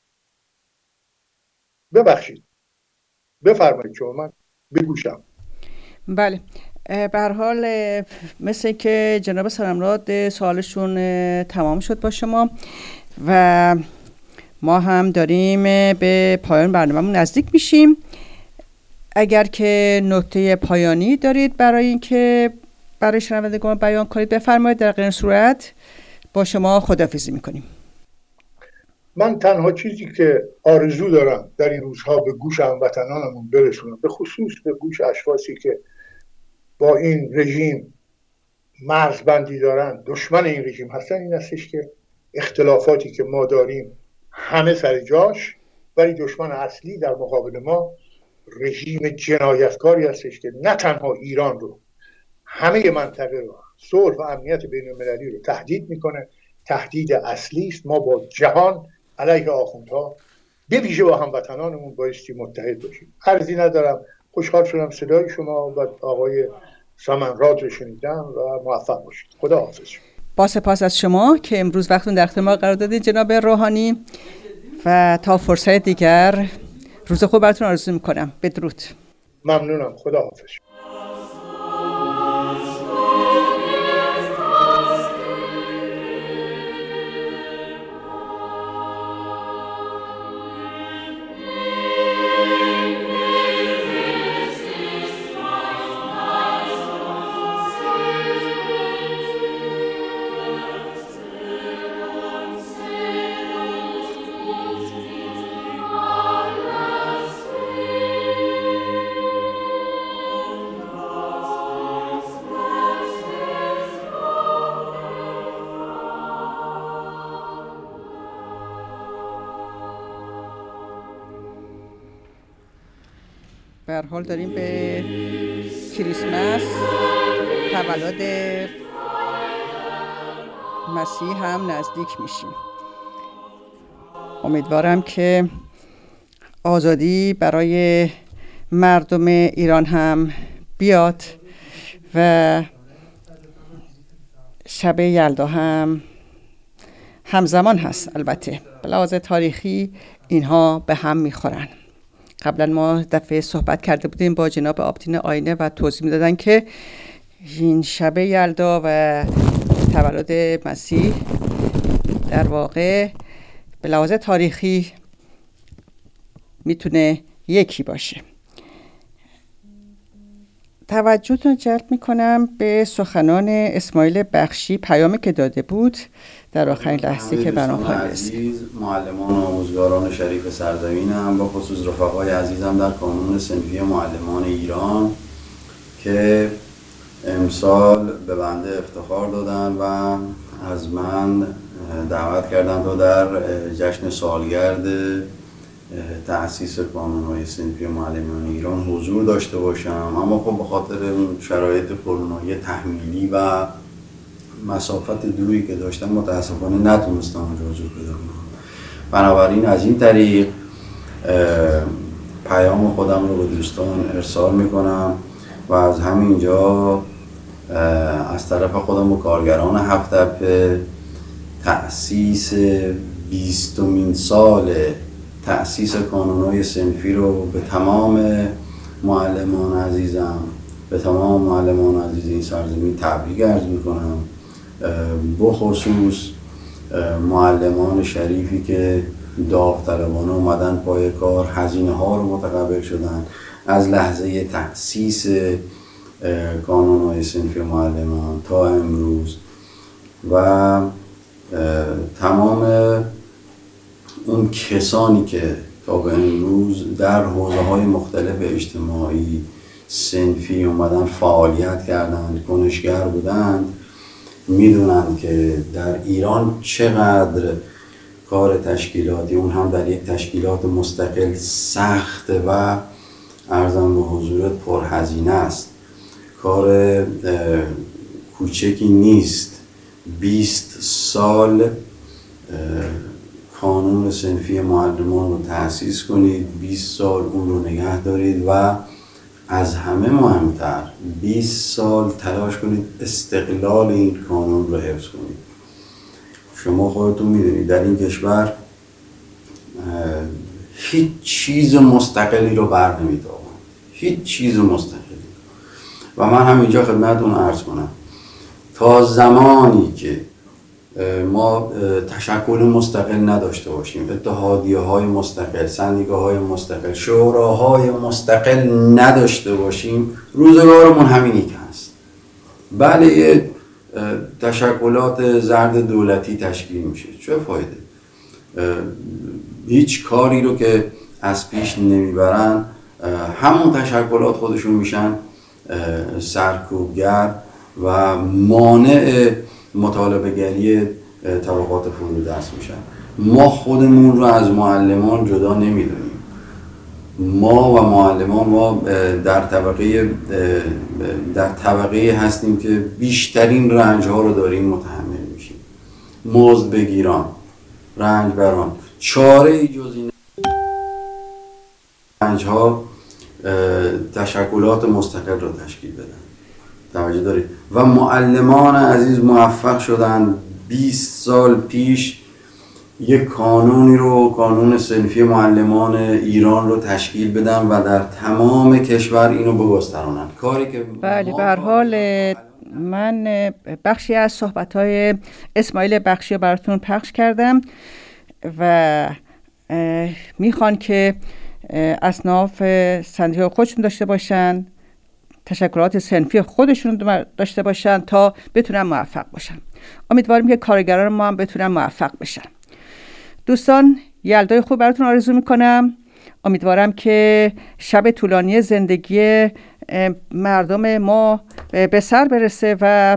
ببخشید، بفرمایید شما، من بگوشم. بله، به هر حال مثل که جناب سرمراد سوالشون تمام شد با شما و ما هم داریم به پایان برنامه‌مون نزدیک میشیم. اگر که نکته پایانی دارید برای اینکه برای شنوندگان بیان کنید بفرمایید، در غیر صورت با شما خداحافظی میکنیم. من تنها چیزی که آرزو دارم در این روزها به گوش هموطنانمون برسونم، به خصوص به گوش اشخاصی که با این رژیم مرزبندی دارن، دشمن این رژیم هستن، این هستش که اختلافاتی که ما داریم همه سر جاش، ولی دشمن اصلی در مقابل ما رژیم جنایتکاری هستش که نه تنها ایران رو، همه منطقه رو، صلح و امنیت بین المللی رو تهدید میکنه. تهدید اصلی است. ما با جهان علیه آخوندها به ویژه با هموطنانمون بایستی متحد باشیم. عرضی ندارم. خوشحال شدم صدای شما و آقای سامنراد رو شنیدم و موفق باشید. خدا حافظ. با سپاس از شما که امروز وقتتون در اختیار ما قرار دادید جناب روحانی، و تا فرصت دیگر روز خوب براتون آرزو میکنم. بدرود. ممنونم. خدا حافظ. به هر حال داریم به کریسمس، تولد مسیح هم نزدیک میشیم. امیدوارم که آزادی برای مردم ایران هم بیاد و شب یلدا هم همزمان هست. البته به لحاظ تاریخی اینها به هم میخورن. قبلا ما دفعه صحبت کرده بودیم با جناب آبدین آینه و توضیح میدادن که این شب یلدا و تولد مسیح در واقع به لحاظ تاریخی میتونه یکی باشه. توجهتون جلب میکنم به سخنان اسماعیل بخشی، پیامی که داده بود در آخرین لحظه که برنامه رسید. معلمان و آموزگاران شریف سرزمینم، با خصوص رفقای عزیزم در کانون صنفی معلمان ایران که امسال به بنده افتخار دادن و از من دعوت کردن تا در جشن سالگرد تأسیس کانون‌های صنفی معلمان ایران حضور داشته باشم، اما خب به خاطر شرایط کرونایی تحمیلی و مسافت دوری که داشتم متاسفانه نتونستم اونجا حضور پیدا کنم. بنابراین از این طریق پیام خودم رو به دوستان ارسال میکنم و از همینجا از طرف خودم و کارگران هفت تپه تأسیس 20مین سال تأسیس کانون‌های صنفی رو به تمام معلمان عزیزم، به تمام معلمان عزیز این سرزمین تبریک عرض میکنم. بخصوص معلمان شریفی که داوطلبانه اومدن پای کار، هزینه ها رو متقبل شدن از لحظه تأسیس کانون‌های صنفی معلمان تا امروز، و تمام اون کسانی که تا به امروز در حوزه‌های مختلف اجتماعی صنفی اومدن فعالیت کردند، کنشگر بودند، میدونن که در ایران چقدر کار تشکیلاتی، اون هم در یک تشکیلات مستقل، سخت و عرضم به حضورت پرهزینه است. کار کوچکی نیست. 20 سال کانون صنفی معلمان رو تأسیس کنید، 20 سال اون رو نگه دارید و از همه مهمتر 20 سال تلاش کنید استقلال این کانون رو حفظ کنید. شما خودتون میدونید در این کشور هیچ چیز مستقلی رو بر نمی‌دارن، هیچ چیز مستقلی. و من همینجا خدمتتون عرض کنم تا زمانی که ما تشکل مستقل نداشته باشیم، اتحادیه‌های مستقل، سندیکاهای مستقل، شوراهای مستقل نداشته باشیم، روزگارمون همینی که هست. بله تشکلات زرد دولتی تشکیل میشه، چه فایده؟ هیچ کاری رو که از پیش نمیبرن، همون تشکلات خودشون میشن سرکوبگر و مانع مطالبه گری طبقات فرودست میشن. ما خودمون رو از معلمان جدا نمیدونیم. ما و معلمان ما در طبقه هستیم که بیشترین رنج ها رو داریم متحمل میشیم. مزد بگیران، رنج بران، چاره ای جز این رنج ها تشکلات مستقل رو تشکیل بدن. توجه دارید؟ و معلمان عزیز موفق شدن 20 سال پیش یک قانونی رو، قانون صنفی معلمان ایران رو تشکیل بدن و در تمام کشور اینو بگسترونن. کاری که بله، به هر حال من بخشی از صحبت‌های اسماعیل بخشی رو براتون پخش کردم و میخوان که اصناف صنفی خودشون داشته باشن، تشکلات صنفی خودشون داشته باشن تا بتونن موفق باشن. امیدواریم که کارگران ما هم بتونن موفق بشن. دوستان، یلدای خوب براتون آرزو میکنم. امیدوارم که شب طولانی زندگی مردم ما به سر برسه و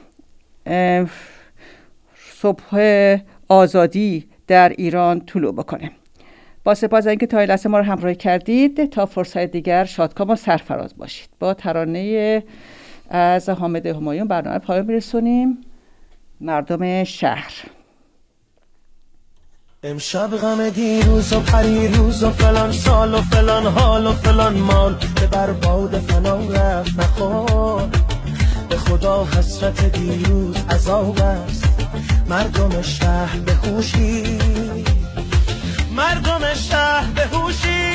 صبح آزادی در ایران طلوع بکنه. با سپاس از اینکه تا این لحظه ما رو همراهی کردید. تا فرصت دیگر شادکام و سرفراز باشید. با ترانه از حامد همایون برنامه پایان میرسونیم. مردم شهر. امشب غم دیروز و پریروز و فلان سال و فلان حال و فلان مال به برباد فنا رفت نخور. به خدا حسرت دیروز عذاب است. مردم شهر به هوشی، مردم شهر به هوشی،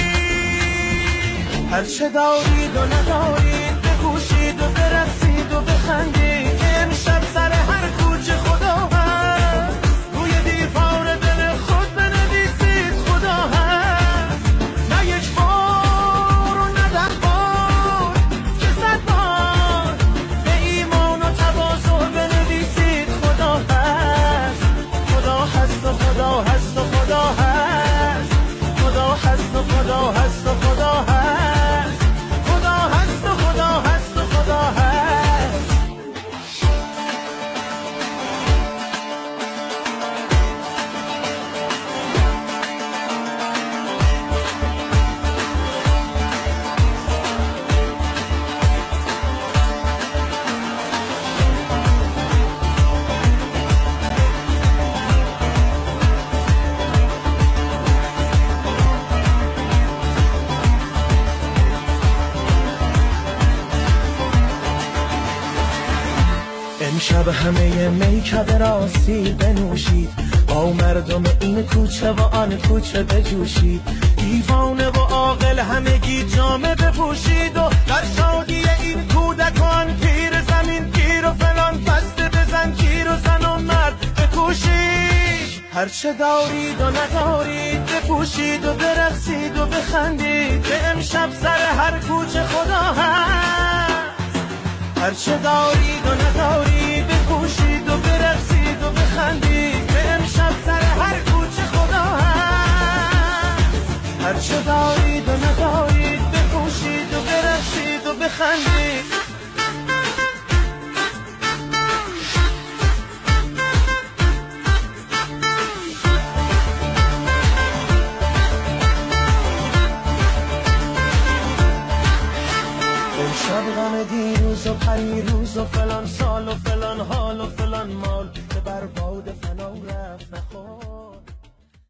هرچه دارید و ندارید بکوشید و برقصید و بخندید که امشب سر هر کوچه خدا هست. روی دیوار دل خود بنویسید خدا هست. نه یک بار و نه 10 بار که 100 بار به ایمان و تواضع بنویسید خدا هست. خدا هست و خدا هست و خدا هست. خدا هست و خدا هست و خدا هست. خدا هست و خدا هست و خدا هست. امشب همه میکده راستی بنوشید، با مردم این کوچه و آن کوچه بجوشید. دیوانه و عاقل همگی جامه بپوشید و در شادی این کودک و آن پیر زمین گیر و فلان بسته بزن گیر و زن و مرد بکوشید. هرچه دارید و ندارید بپوشید و برقصید و بخندید که امشب سر هر کوچه خدا هست. هرچه دارید و ندارید بپوشید و برقصید و بخندید که امشب سر هر کوچه خدا هست. هرچه دارید و ندارید بپوشید و برقصید و بخندید. امشب غم دیروز و پریروز و فلان سال و فلان ها